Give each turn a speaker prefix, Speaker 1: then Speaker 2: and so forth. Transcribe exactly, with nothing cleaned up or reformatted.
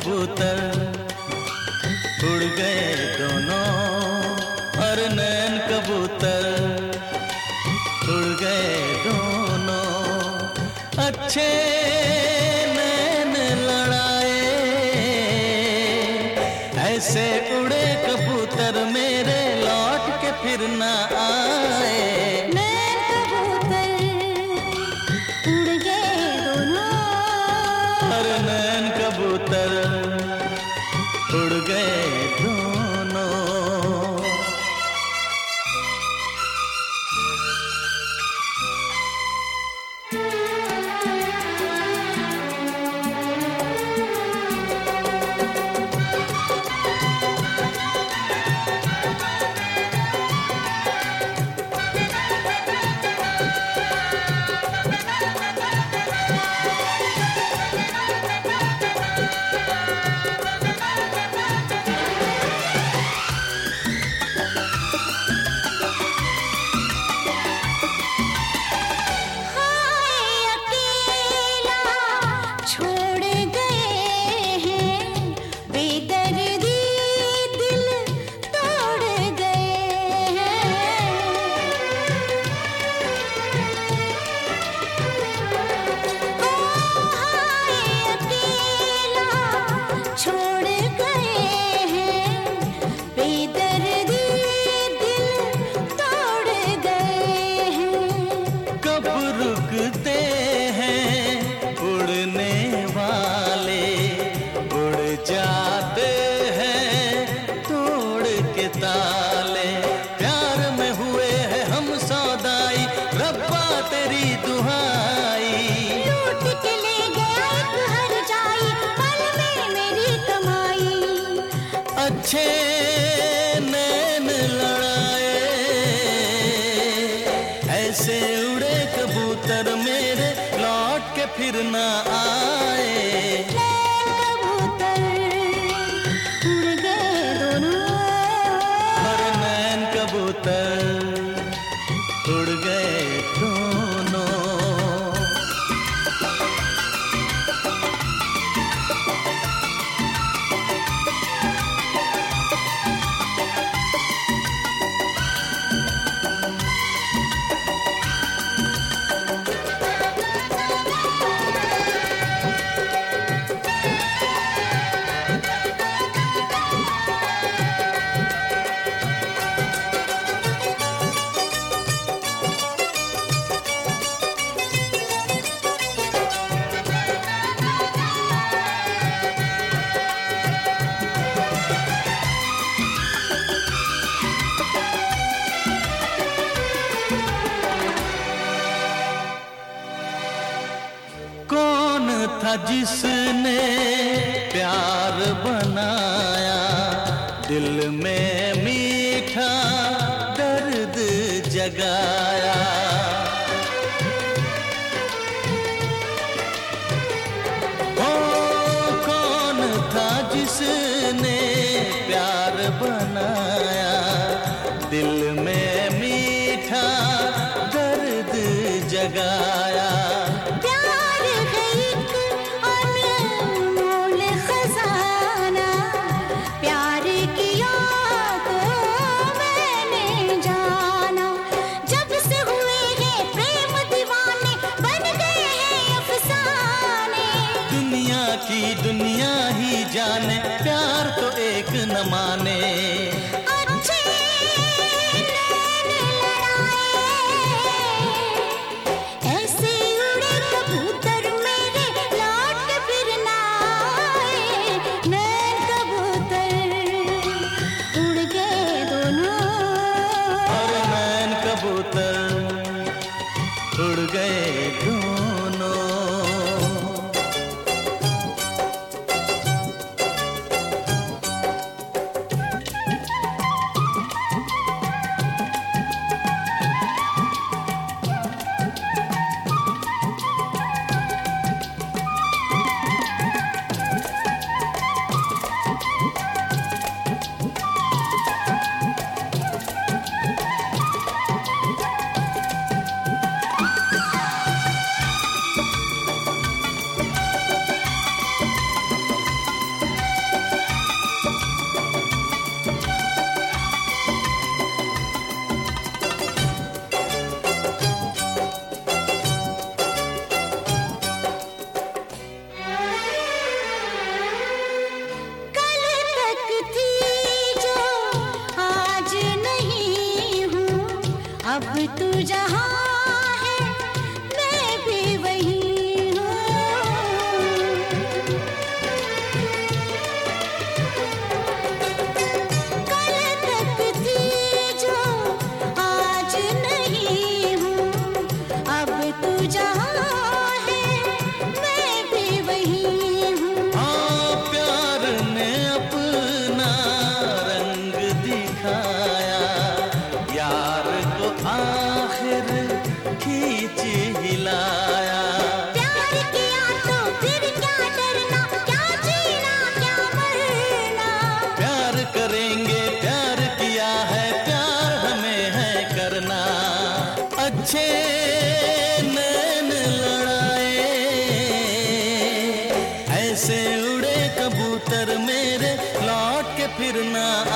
Speaker 1: कबूतर उड़ गए दोनों, और नैन कबूतर उड़ गए दोनों। अच्छे नैन लड़ाए, ऐसे उड़े कबूतर मेरे लौट के फिर ना आए। नैन कबूतर उड़ गए दोनों। ताले प्यार में हुए हैं हम सौदाई, रब्बा तेरी दुहाई।
Speaker 2: लूट के ले गया एक हर जाई, पल में मेरी कमाई।
Speaker 1: अच्छे नैन लड़ाए, ऐसे उड़े कबूतर मेरे लौट के फिर ना आए। कबूतर उड़ गए दोनों। कौन था जिसने प्यार बनाया, दिल में मीठा दर्द जगाया। ओ कौन था जिसने प्यार बनाया, दिल में मीठा दर्द जगाया। की दुनिया ही जाने, प्यार तो एक न माने।
Speaker 2: अच्छे नैन लड़ाए, ऐसे उड़े कबूतर मेरे लौट के फिर ना आए। नैन कबूतर उड़ गए दोनों,
Speaker 1: और नैन कबूतर उड़ गए दोनों। ऐसे उड़े कबूतर मेरे, लौट के फिर ना